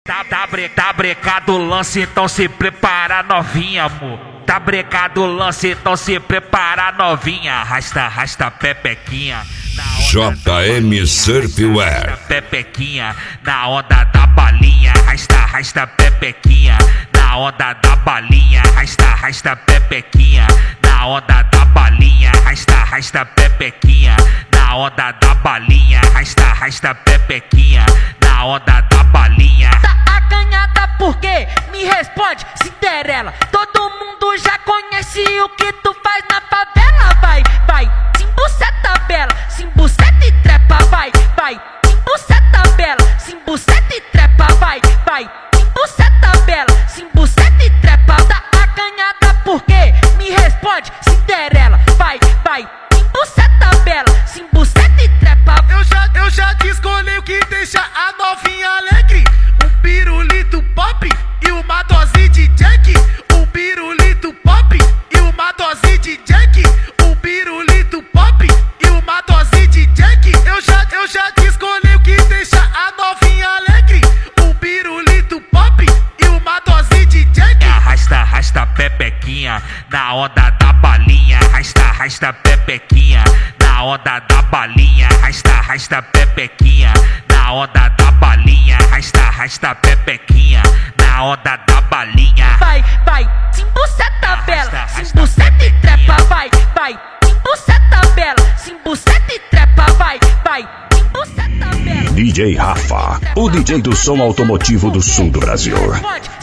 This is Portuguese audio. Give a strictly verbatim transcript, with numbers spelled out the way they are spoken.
Tá, tá, bre, tá brecado o lance, então se prepara novinha, amor. Tá brecado o lance, então se prepara novinha. Arrasta, arrasta pepequinha. J M Surfwear. Pepequinha na onda da balinha. Arrasta, arrasta pepequinha na onda da balinha. Arrasta, arrasta pepequinha na onda da balinha. Arrasta, arrasta pepequinha na onda da balinha. Arrasta, arrasta pepequinha na onda da balinha. Tá acanhada por quê? Me responde, Cinderela. Todo mundo já conhece o que tu faz na favela. Vai, vai, simbuceta bela, simbuceta e trepa. Vai, vai, simbuceta bela, simbuceta e trepa. Vai, vai, simbuceta bela, simbuceta e trepa. Tá acanhada por quê? Me responde, Cinderela. Vai, vai, simbuceta bela, simbuceta e trepa. Eu já, eu já te escolhi o que deixa a novinha alegre. Um pirulito pop e uma dose de Jack. Um pirulito pop e uma dose de Jack. Um pirulito pop e uma dose de Jack. Eu já, eu já te escolhi o que deixa a novinha alegre. Um pirulito pop e uma dose de Jack. Arrasta, arrasta pepequinha na onda da balinha. Arrasta, arrasta pepequinha na onda da balinha. Arrasta, arrasta pepequinha na onda da balinha. Arrasta, arrasta pepequinha na onda da balinha. Vai, vai, simbuceta bela, simbuceta e trepa. Vai, vai, simbuceta bela, simbuceta e trepa. Vai, vai, simbuceta bela. D J Rafa, o D J do som automotivo do sul do Brasil. Responde,